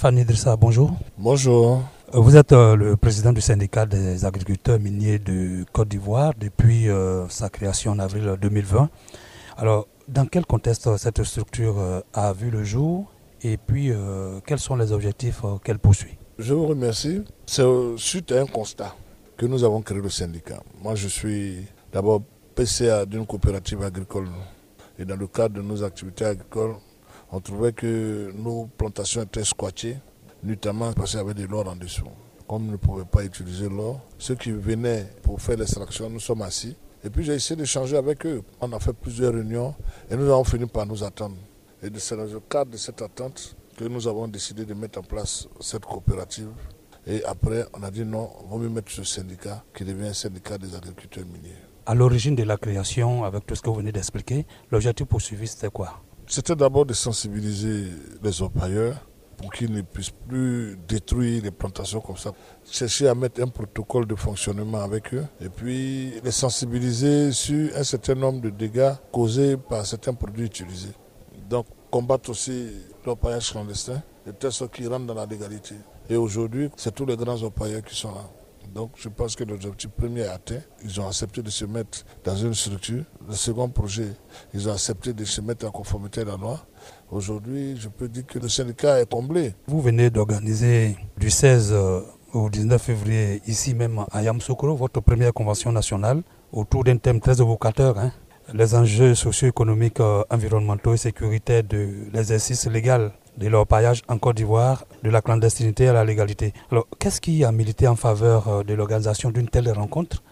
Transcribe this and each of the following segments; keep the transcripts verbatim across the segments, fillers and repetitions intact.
Fanny Idrissa, bonjour. Bonjour. Vous êtes euh, le président du syndicat des agriculteurs miniers de Côte d'Ivoire depuis euh, sa création en avril deux mille vingt. Alors, dans quel contexte cette structure euh, a vu le jour et puis euh, quels sont les objectifs euh, qu'elle poursuit? Je vous remercie. C'est suite à un constat que nous avons créé le syndicat. Moi, je suis d'abord P C A d'une coopérative agricole. Et dans le cadre de nos activités agricoles, on trouvait que nos plantations étaient squattées, notamment parce qu'il y avait de l'or en dessous. Comme on ne pouvait pas utiliser l'or, ceux qui venaient pour faire l'extraction, nous sommes assis. Et puis j'ai essayé d'échanger avec eux. On a fait plusieurs réunions et nous avons fini par nous attendre. Et c'est dans le cadre de cette attente que nous avons décidé de mettre en place cette coopérative. Et après, on a dit non, on va mieux mettre ce syndicat qui devient un syndicat des agriculteurs miniers. À l'origine de la création, avec tout ce que vous venez d'expliquer, l'objectif poursuivi, c'était quoi? C'était d'abord de sensibiliser les orpailleurs pour qu'ils ne puissent plus détruire les plantations comme ça. Chercher à mettre un protocole de fonctionnement avec eux et puis les sensibiliser sur un certain nombre de dégâts causés par certains produits utilisés. Donc combattre aussi l'orpaillage clandestin, de telle sorte qu'ils rentrent dans la légalité. Et aujourd'hui, c'est tous les grands orpailleurs qui sont là. Donc je pense que l'objectif premier est atteint. Ils ont accepté de se mettre dans une structure. Le second projet, ils ont accepté de se mettre en conformité à la loi. Aujourd'hui, je peux dire que le syndicat est comblé. Vous venez d'organiser du seize au dix-neuf février, ici même à Yamoussoukro, votre première convention nationale, autour d'un thème très évocateur, hein, les enjeux socio-économiques, euh, environnementaux et sécuritaires de l'exercice légal de l'orpaillage en Côte d'Ivoire, de la clandestinité à la légalité. Alors, qu'est-ce qui a milité en faveur de l'organisation d'une telle rencontre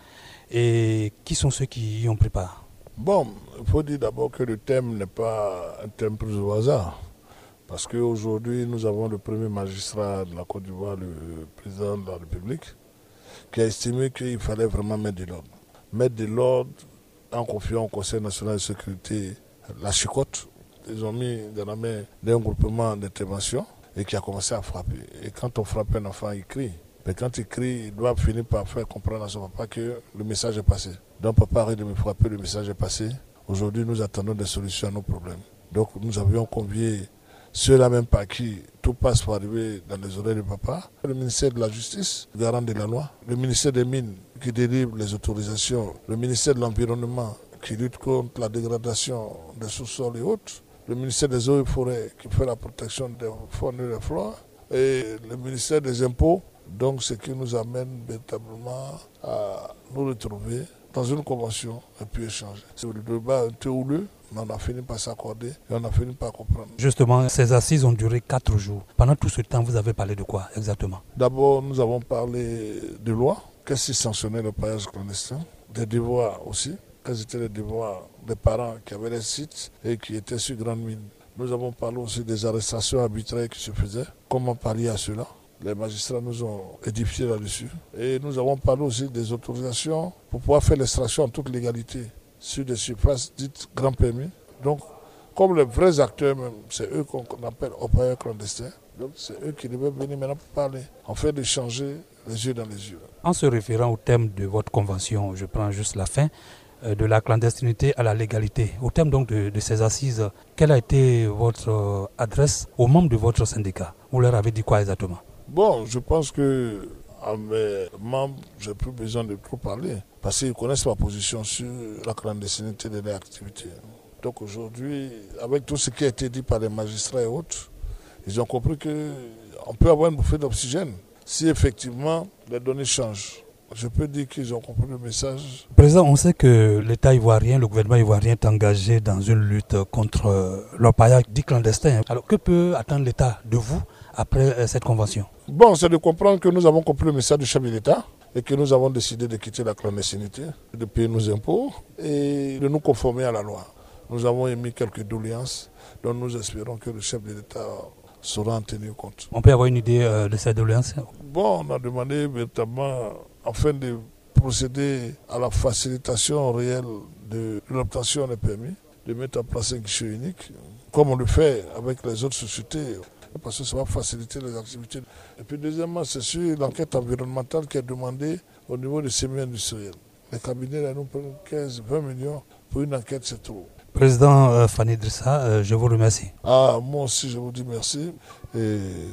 et qui sont ceux qui y ont pris part? Bon, il faut dire d'abord que le thème n'est pas un thème pris au hasard. Parce qu'aujourd'hui, nous avons le premier magistrat de la Côte d'Ivoire, le président de la République, qui a estimé qu'il fallait vraiment mettre de l'ordre. Mettre de l'ordre en confiant au Conseil national de sécurité la chicotte. Ils ont mis dans la main d'un groupement d'intervention et qui a commencé à frapper. Et quand on frappe un enfant, il crie. Mais quand il crie, il doit finir par faire comprendre à son papa que le message est passé. Donc papa arrête de me frapper, le message est passé. Aujourd'hui, nous attendons des solutions à nos problèmes. Donc nous avions convié ceux-là même par qui tout passe pour arriver dans les oreilles de papa. Le ministère de la Justice, garant de la loi. Le ministère des Mines qui délivre les autorisations. Le ministère de l'Environnement qui lutte contre la dégradation des sous-sols et autres. Le ministère des Eaux et Forêts qui fait la protection des faunes et des flores, et le ministère des Impôts, donc ce qui nous amène véritablement à nous retrouver dans une convention et puis échanger. C'est le débat un peu houleux, mais on a fini par s'accorder et on a fini par comprendre. Justement, ces assises ont duré quatre jours. Pendant tout ce temps, vous avez parlé de quoi exactement? D'abord, nous avons parlé de loi, qu'est-ce qui sanctionnait le paillage clandestin, des devoirs aussi. Quels étaient les devoirs des parents qui avaient les sites et qui étaient sur grande mine. Nous avons parlé aussi des arrestations arbitraires qui se faisaient. Comment pallier à cela? Les magistrats nous ont édifiés là-dessus. Et nous avons parlé aussi des autorisations pour pouvoir faire l'extraction en toute légalité sur des surfaces dites grand permis. Donc, comme les vrais acteurs même, c'est eux qu'on appelle orpailleurs clandestins. Donc, c'est eux qui devaient venir maintenant pour parler. En fait, de changer les yeux dans les yeux. En se référant au thème de votre convention, je prends juste la fin, de la clandestinité à la légalité. Au terme donc de, de ces assises, quelle a été votre adresse aux membres de votre syndicat? Vous leur avez dit quoi exactement? Bon, je pense que à mes membres, j'ai plus besoin de trop parler parce qu'ils connaissent ma position sur la clandestinité de leur activité. Donc aujourd'hui, avec tout ce qui a été dit par les magistrats et autres, ils ont compris qu'on peut avoir une bouffée d'oxygène si effectivement les données changent. Je peux dire qu'ils ont compris le message. Président, on sait que l'État ivoirien, le gouvernement ivoirien est engagé dans une lutte contre l'orpaillage dit clandestin. Alors que peut attendre l'État de vous après cette convention? Bon, c'est de comprendre que nous avons compris le message du chef de l'État et que nous avons décidé de quitter la clandestinité, de payer nos impôts et de nous conformer à la loi. Nous avons émis quelques doléances dont nous espérons que le chef de l'État saura en tenir compte. On peut avoir une idée euh, de ces doléances? Bon, on a demandé véritablement, afin de procéder à la facilitation réelle de l'obtention des permis, de mettre en place un guichet unique, comme on le fait avec les autres sociétés, parce que ça va faciliter les activités. Et puis deuxièmement, c'est sur l'enquête environnementale qui est demandée au niveau des semi-industriels. Les cabinets là, nous prennent quinze à vingt millions pour une enquête, c'est trop. Président euh, Fanny Idrissa, euh, je vous remercie. Ah, moi aussi, je vous dis merci. Et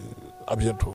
À bientôt.